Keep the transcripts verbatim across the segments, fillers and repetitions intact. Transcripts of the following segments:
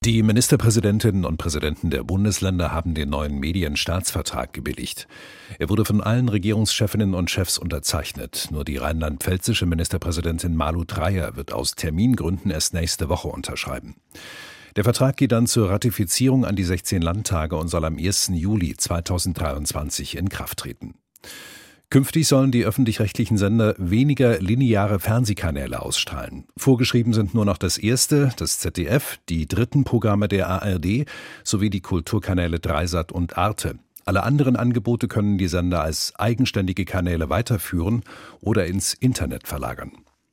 Die Ministerpräsidentinnen und Präsidenten der Bundesländer haben den neuen Medienstaatsvertrag gebilligt. Er wurde von allen Regierungschefinnen und Chefs unterzeichnet. Nur die rheinland-pfälzische Ministerpräsidentin Malu Dreyer wird aus Termingründen erst nächste Woche unterschreiben. Der Vertrag geht dann zur Ratifizierung an die sechzehn Landtage und soll am ersten Juli zweitausenddreiundzwanzig in Kraft treten. Künftig sollen die öffentlich-rechtlichen Sender weniger lineare Fernsehkanäle ausstrahlen. Vorgeschrieben sind nur noch das erste, das Z D F, die dritten Programme der A R D sowie die Kulturkanäle Dreisat und Arte. Alle anderen Angebote können die Sender als eigenständige Kanäle weiterführen oder ins Internet verlagern.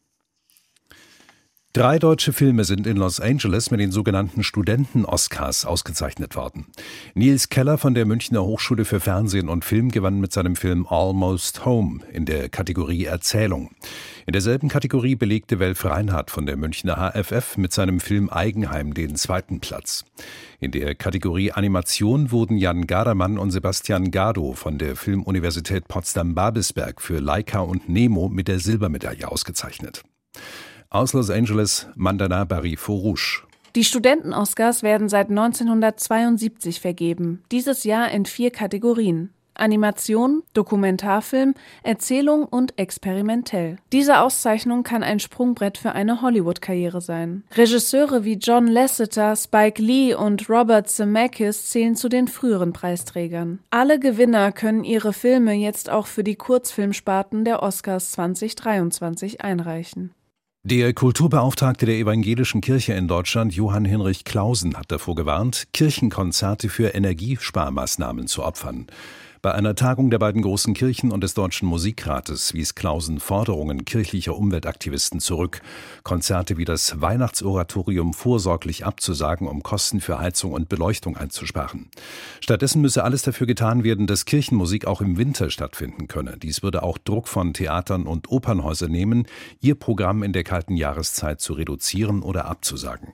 Drei deutsche Filme sind in Los Angeles mit den sogenannten Studenten-Oscars ausgezeichnet worden. Nils Keller von der Münchner Hochschule für Fernsehen und Film gewann mit seinem Film Almost Home in der Kategorie Erzählung. In derselben Kategorie belegte Welf Reinhardt von der Münchner H F F mit seinem Film Eigenheim den zweiten Platz. In der Kategorie Animation wurden Jan Gardermann und Sebastian Gado von der Filmuniversität Potsdam-Babelsberg für Laika und Nemo mit der Silbermedaille ausgezeichnet. Aus Los Angeles, Mandana Bari-Forouche. Die Studenten-Oscars werden seit neunzehnhundertzweiundsiebzig vergeben, dieses Jahr in vier Kategorien: Animation, Dokumentarfilm, Erzählung und experimentell. Diese Auszeichnung kann ein Sprungbrett für eine Hollywood-Karriere sein. Regisseure wie John Lasseter, Spike Lee und Robert Zemeckis zählen zu den früheren Preisträgern. Alle Gewinner können ihre Filme jetzt auch für die Kurzfilmsparten der Oscars zweitausenddreiundzwanzig einreichen. Der Kulturbeauftragte der Evangelischen Kirche in Deutschland, Johann Hinrich Clausen, hat davor gewarnt, Kirchenkonzerte für Energiesparmaßnahmen zu opfern. Bei einer Tagung der beiden großen Kirchen und des Deutschen Musikrates wies Clausen Forderungen kirchlicher Umweltaktivisten zurück, Konzerte wie das Weihnachtsoratorium vorsorglich abzusagen, um Kosten für Heizung und Beleuchtung einzusparen. Stattdessen müsse alles dafür getan werden, dass Kirchenmusik auch im Winter stattfinden könne. Dies würde auch Druck von Theatern und Opernhäusern nehmen, ihr Programm in der kalten Jahreszeit zu reduzieren oder abzusagen.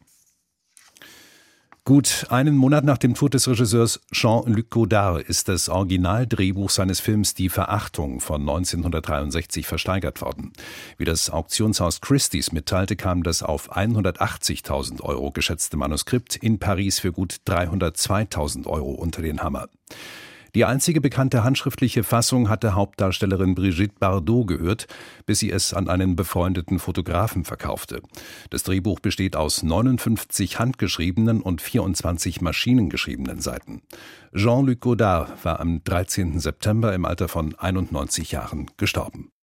Gut einen Monat nach dem Tod des Regisseurs Jean-Luc Godard ist das Originaldrehbuch seines Films Die Verachtung von neunzehnhundertdreiundsechzig versteigert worden. Wie das Auktionshaus Christie's mitteilte, kam das auf hundertachtzigtausend Euro geschätzte Manuskript in Paris für gut dreihundertzweitausend Euro unter den Hammer. Die einzige bekannte handschriftliche Fassung hatte Hauptdarstellerin Brigitte Bardot gehört, bis sie es an einen befreundeten Fotografen verkaufte. Das Drehbuch besteht aus neunundfünfzig handgeschriebenen und vierundzwanzig maschinengeschriebenen Seiten. Jean-Luc Godard war am dreizehnten September im Alter von einundneunzig Jahren gestorben.